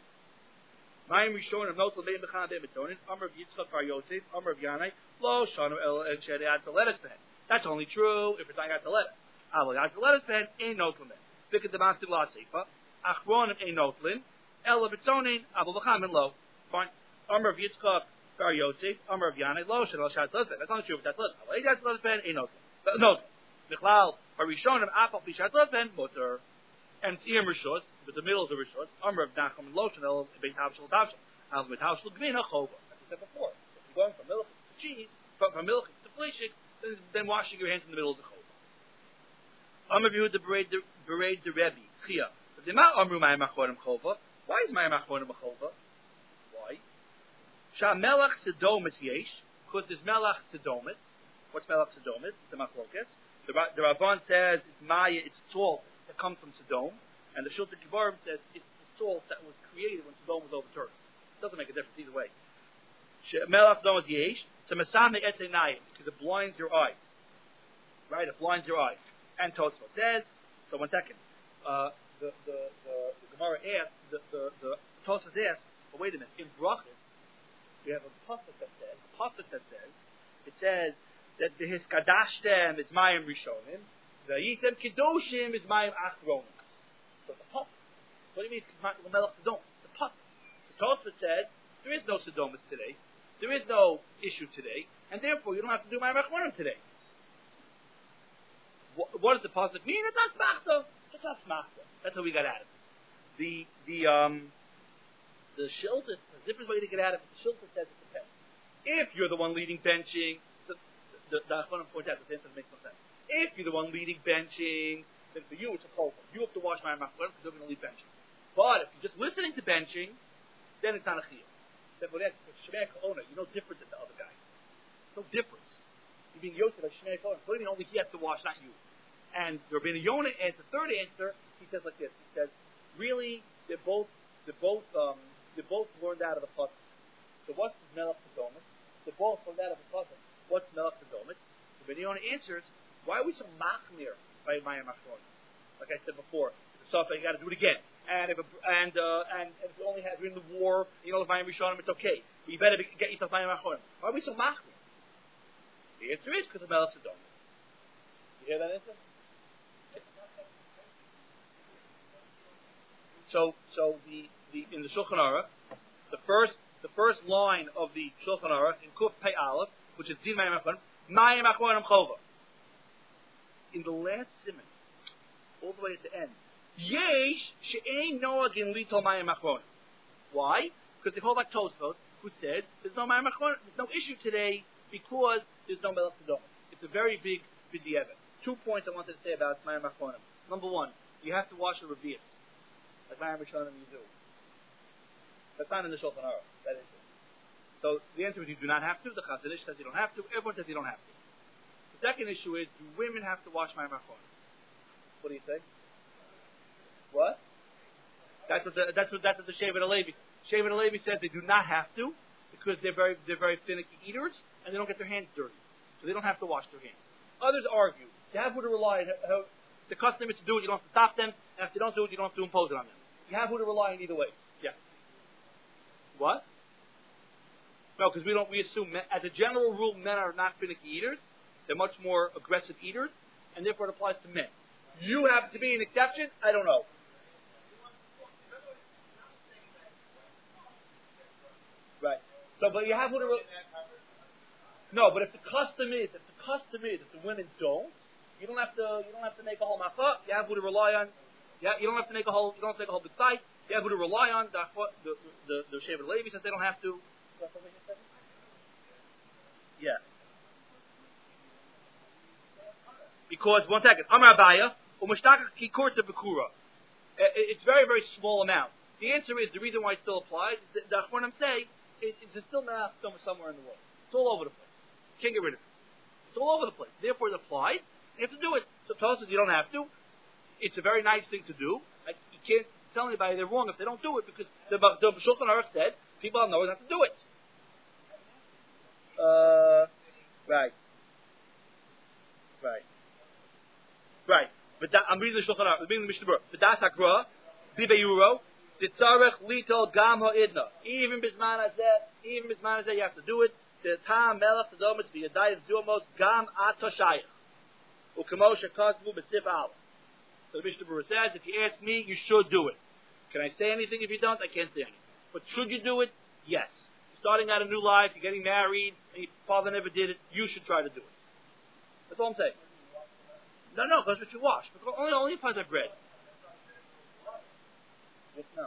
Mayim Rishonim, not Levein Becham, Bein Mitzonin. Amar of Yitzchak Bar Yosef, Amar of Yanai, Lo Shanu El En Shedei Atzaletz Ben. That's only true if it's not Atzaletz. Aval Atzaletz Ben, Ein Noten Ben. Look at the Master Law Seifa. Achronim Ein Noten. El Mitzonin, Aval Becham and Lo. Fine. Amar of Yitzchak Bar Yosef, Amar of Yanai, Lo Shanu El Atzaletz Ben. That's only true if it's Atzaletz. Aval Atzaletz Ben, Ein Noten. No. Michlal, Harishonim, Apal Pishat Leven, Mutter, and Tziyim Rishos, but the middle of the Rishos, Amr of Nachum and Lotion, El Beit Havshel Tavshel, Al Beit Havshel Gvina Chova. As I said before, if you're going from milk to cheese, from, from milk to fleshik, then, then washing your hands in the middle of the Chova. Amr of Yehuda Bereid the Rebbe, Chia. But the Ma'at Amru Mayim Achronim Chova. Why is Mayim Achronim a Chova? Why? Shah Melach Sedomis Yesh, because there's Melach Sedomis. What's Melach Sedomis? It's a Machlokas. The, the Rabban says it's Maya, it's salt that comes from Sodom, and the Shulchan Kibarim says it's the salt that was created when Sodom was overturned. It doesn't make a difference either way. Melach Sodom is Yesh, so Masame Etzenayim, because it blinds your eyes. Right? It blinds your eyes. And Tosfot says, so one second, uh, the, the, the, the Gemara asks, the, the, the Tosfot asks, but wait a minute, in Brachas, we have a pasuk that says, a pasuk that says, it says, that the Hiskadashtem is Mayim Rishonim, the Yisem Kedoshim is Mayim Achronim. So the pasuk. What do you mean? The Melech Sodom. The pasuk. The Tosfos said there is no Sodomus today, there is no issue today, and therefore you don't have to do Mayim Achronim today. What, what does the pasuk mean? It's not smachta. It's not smachta. That's how we got out of it. The the um the shilta. There's a different way to get out of it. The shilta says it depends. If you're the one leading benching. The Achronim point out that the answer makes no sense. If you're the one leading benching, then for you it's a chova. You have to wash my Achronim because you're going to lead benching. But if you're just listening to benching, then it's not a chiyuv. Then for that, Shmei Ka'ona, you're no different than the other guy. No difference. You're being Yosef like Shmei Ka'ona. What do you mean only he has to wash, not you? And the Rabbeinu Yonah adds the third answer. He says like this. He says, really, they're both they're both um, they're both learned out of the pasuk. So what's the Melech Sodomus? They're both learned out of the pasuk. What's Melech Sodomis? The Rabbeinu Yonah answers, why are we so machmir by Mayim Achronim? Like I said before, if it's sofa, you got to do it again. And if a, and, uh, and and if you only have you're in the war, you know the Mayim Rishonim, it's okay. But you better be, get yourself Mayim Achronim. Why are we so machmir? The answer is because of Melech Sodomis. You hear that answer? So so the, the in the Shulchan Aruch, the first the first line of the Shulchan Aruch in Kuf Pei Aleph, which is Din Mayim Achronim, Mayim Achronim Chova. In the last siman, all the way at the end, Yesh she'ein noagin litol Mayim Achronim. Why? Because they hold like Tosfos, who said there's no Mayim Achronim, there's no issue today because there's no Melech Sodom. It's a very big b'diavad. Two points I wanted to say about Mayim Achronim. Number one, you have to wash the revius, like Mayim Rishonim you do. That's not in the Shulchan Aruch. That is it. So the answer is you do not have to. The Chazon Ish says you don't have to. Everyone says you don't have to. The second issue is, do women have to wash Mayim Achronim? What do you say? What? That's what the, that's what that's what the Shevet HaLevi. Shevet HaLevi says they do not have to because they're very they're very finicky eaters and they don't get their hands dirty, so they don't have to wash their hands. Others argue you have who to rely on. How, the custom is to do it. You don't have to stop them, and if they don't do it, you don't have to impose it on them. You have who to rely on either way. Yeah. What? No, because we don't. We assume, men, as a general rule, men are not finicky eaters. They're much more aggressive eaters, and therefore it applies to men. You happen to be an exception. I don't know. Right. So, but you have who to. Re- no, but if the custom is, if the custom is, if the women don't, you don't have to. You don't have to make a whole matzah. You have who to rely on. Yeah, you don't have to make a whole. You don't have to make a whole big site. You have who to rely on. The the the, the Shevet HaLevi says they don't have to. Yeah. Because one second, Amar Abaya, u'mashtakach kikurta b'kura. It's very very small amount. The answer is the reason why it still applies. The, the Achronim say it, it's still not somewhere in the world. It's all over the place. You can't get rid of it. It's all over the place. Therefore, it applies. You have to do it. So Tosfos says you don't have to. It's a very nice thing to do. Like, you can't tell anybody they're wrong if they don't do it, because the, the Shulchan Aruch said people have no not to do it. Uh, right. Right. Right. But that, I'm reading the Shulchan Aruch. I'm reading the Mishnah Berurah. V'das hakra, bibe yuro, ditzarech litol gam ha'idna. Even bisman hazeh, even bisman hazeh, you have to do it. The tam melech tzomet v'yadayim zuamos gam atoshayach. Ukamo shekazvu b'sif aleph. So the Mishnah Berurah says, if you ask me, you should do it. Can I say anything if you don't? I can't say anything. But should you do it? Yes. You're starting out a new life, you're getting married, and your father never did it, you should try to do it. That's all I'm saying. No, no, because what you wash. Because only, only if I have bread. Yes, no.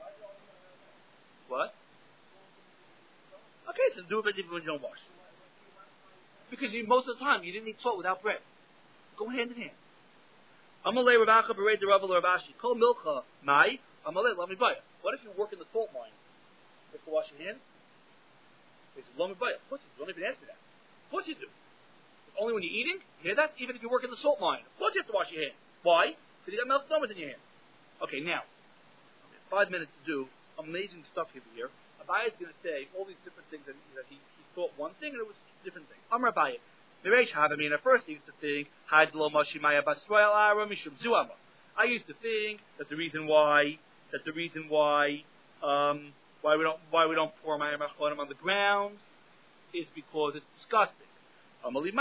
What? Okay, so do it even when you don't wash. Because you, most of the time, you didn't eat salt without bread. Go hand in hand. Amalei Rav Acha Berei Rav Rav Ashi. Kol milcha mai. Amalei Lami Baya. What if you work in the salt mine? You have to wash your hands? He says Lami Baya. Of course you do. Don't even ask me that. Of course you do. Only when you're eating? You hear that? Even if you work in the salt mine. Of course you have to wash your hands. Why? Because you got milk numbers in your hand. Okay, now. Five minutes to do. Amazing stuff here. Abaye is going to say all these different things that, that he, he thought one thing and it was a different thing. Amar Abaye. I mean, at first he used to think, I used to think that the reason why, that the reason why, um, why we don't, why we don't pour Mayim Achronim on the ground is because it's disgusting. No, the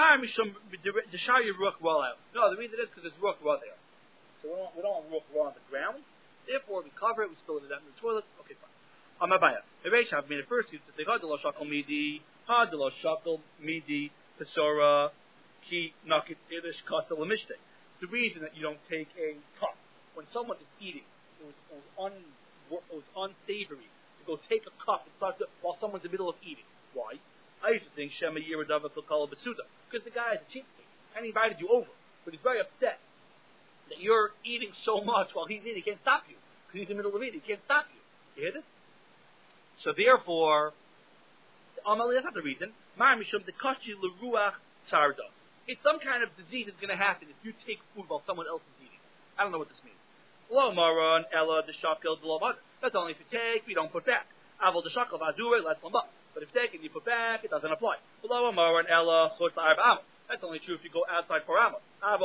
reason is because there's ruach raw there. So we don't, we don't want ruach raw on the ground. Therefore, we cover it, we spill it out in the toilet. Okay, fine. Amabaya. I mean, at first he used to think, Hadelo Shakel Midi, Hadelo Shakel Midi, Pesora, Ki Nakit Ilish Kasa Lamishte. The reason that you don't take a cup when someone is eating, it was, it was, un, it was unsavory to go take a cup and start to, while someone's in the middle of eating. Why? I used to think Shema Yiradava Kilkala Basuda, because the guy is a cheapskate and he invited you over, but he's very upset that you're eating so much while he's eating. He can't stop you because he's in the middle of eating. He can't stop you. You hear this? So therefore, Amali, that's not the reason. It's some kind of disease that's going to happen if you take food while someone else is eating. I don't know what this means. That's only if you take, we don't put back. But if you take and you put back, it doesn't apply. That's only true if you go outside for amos.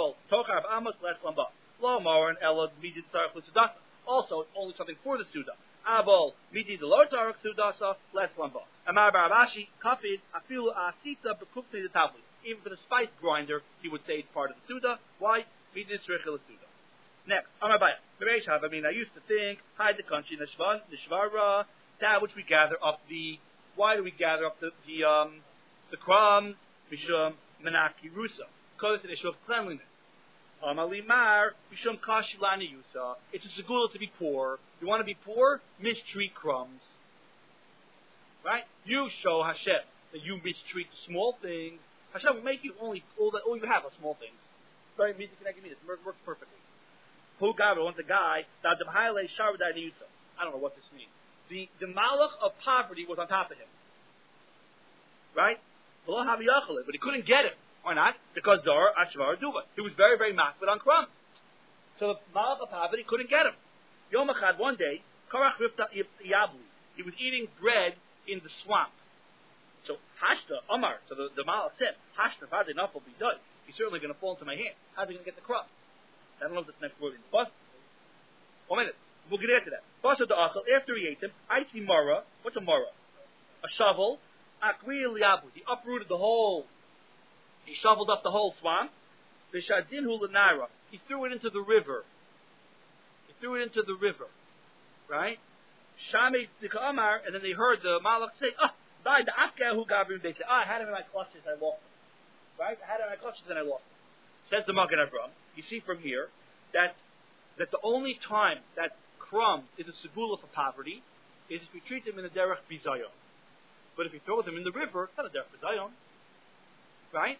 Also, it's only something for the Suda. Abol midi the Lord Tarek Sudasa less lamba. Amar Barabashi kafid afilu asisa bekukni the tablet. Even for the spice grinder, he would say it's part of the Suda. Why? Midi tzrichel Suda. Next, Amar Baya. I mean, I used to think hide the country the shvan the shvara that which we gather up the. Why do we gather up the the um the crumbs? Mishum menaki rusa. Because it's an issue of cleanliness. Amalimar, Bishum Kashilani Yusa. It's a segula to be poor. You want to be poor? Mistreat crumbs. Right? You show Hashem that you mistreat small things. Hashem will make you only all that all you have are small things. Very easy connected me. This works perfectly. Who Gabra wants a guy that the Haile Sharvadai Yusa. I don't know what this means. The the malach of poverty was on top of him. Right? But he couldn't get him. Why not? Because Zor Ashvar Duva. He was very, very makbid on crumbs. So the Malach of Havit, he couldn't get him. Yom Echad, one day, Karach Rifta Yabli. He was eating bread in the swamp. So Hashta, Omar, so the, the Malach said, Hashta, Vadi Nafal Bidoi. He's certainly going to fall into my hand. How's he going to get the crumb? I don't know if this next word is. Bus. One minute. We'll get into that. Bus of the Achel, after he ate them, I see Mara. What's a Mara? A shovel. Akwi Liabu. He uprooted the whole. He shoveled up the whole swamp. He threw it into the river. He threw it into the river. Right? Shami Amar, and then they heard the Malach say, ah, died the Afghan who got him. They said, ah, I had him in my clutches, I lost him. Right? I had him in my clutches and I lost him. Says the Magen Avraham. You see from here that that the only time that crumbs is a segula for poverty is if you treat them in a derech bizayon. But if you throw them in the river, it's not a derech bizayon. Right?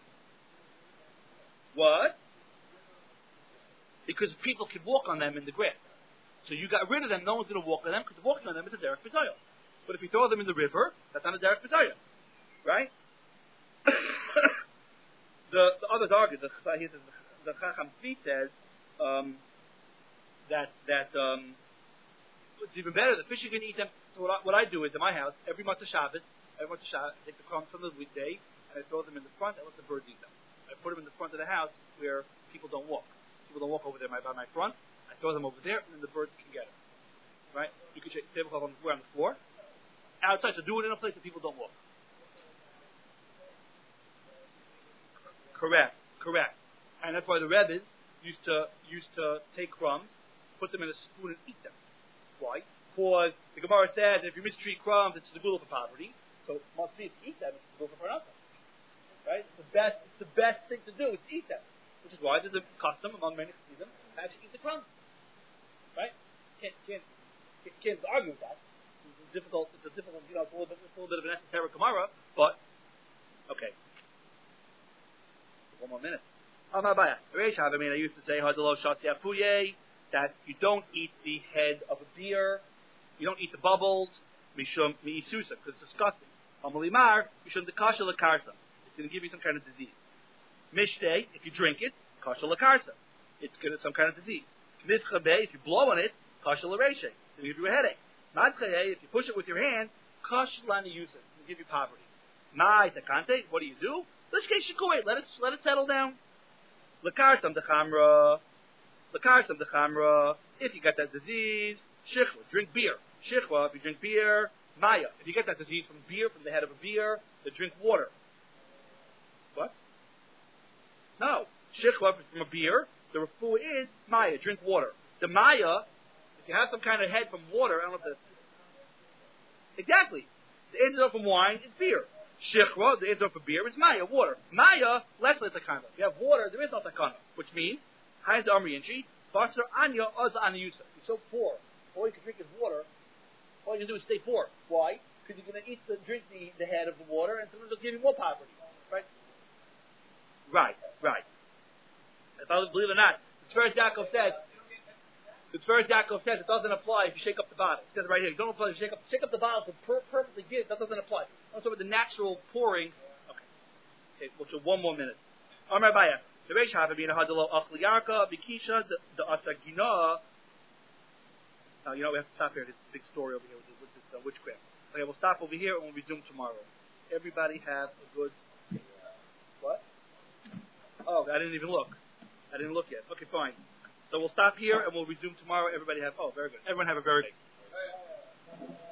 What? Because people can walk on them in the grass. So you got rid of them, no one's going to walk on them, because walking on them is a derech b'zayah. But if you throw them in the river, that's not a derech b'zayah. Right? the the others argue. The he says, the Chacham Tzvi says um, that that um, it's even better. The fish are going to eat them. So what I, what I do is in my house every month of Shabbos, every month of Shabbos, I take the crumbs from the weekday and I throw them in the front and let the birds eat them. I put them in the front of the house where people don't walk. People don't walk over there by my front. I throw them over there, and then the birds can get them. Right? You can take the tablecloth on the, on the floor. Outside, so do it in a place that people don't walk. Correct, correct. And that's why the Rebbes used to used to take crumbs, put them in a spoon, and eat them. Why? Because the Gemara says if you mistreat crumbs, it's the gula for poverty. So it must be if you eat them, it's the gula for nothing. Right? It's the best. It's the best thing to do is to eat them. Which is why there's a custom among many Chassidim to actually eat the crumbs. Right? Can't can't can't argue with that. It's a difficult. It's a difficult. You know, it's a little bit, it's a little bit of an esoteric Gemara, but okay. One more minute. I mean, I used to say that you don't eat the head of a beer, you don't eat the bubbles, mishum miisusa, because it's disgusting. Amalimar mishum dekasha lakarsa. It's going to give you some kind of disease. Mishtei, if you drink it, kasha lakarsa. It's going to some kind of disease. Mizchabe, if you blow on it, kasha lareshe. It's going to give you a headache. Madchaye, if you push it with your hand, kasha laniyusa. It's going to give you poverty. Mai takante, what do you do? Let's get shikuet. Let it let it settle down. Lakarsam dechamra. Lakarsam dechamra. If you got that disease, shichwa, drink beer. Shichwa, if you drink beer, maya. If you get that disease from beer, from the head of a beer, then drink water. What? No. Shichwa from a beer, the refu is maya, drink water. The maya, if you have some kind of head from water, I don't know if the exactly. The antidote from wine is beer. Shechwa, the antidote for beer, is maya, water. Maya, less than takana. If you have water, there is no takana, which means, high the army inchi, basar anya oz aniyusa. You're so poor, all you can drink is water. All you can do is stay poor. Why? Because you're going to eat the, drink the, the head of the water, and sometimes it'll give you more poverty. Right? Right, right. If I believe it or not, the Tzveres Yaakov says, the Tzveres Yaakov says it doesn't apply if you shake up the bottle. It says it right here. You don't apply if you shake up, shake up the bottle to per- perfectly give. That doesn't apply. Also with the natural pouring. Okay. Okay, we'll do one more minute. Amar Baya. The Reish Havamina Hadalo Achliyarka, Bikisha, the Asagina. Now, you know, we have to stop here. There's a big story over here with, with this uh, witchcraft. Okay, we'll stop over here and we'll resume tomorrow. Everybody have a good. What? Oh, I didn't even look. I didn't look yet. Okay, fine. So we'll stop here and we'll resume tomorrow. Everybody have. Oh, very good. Everyone have a very good.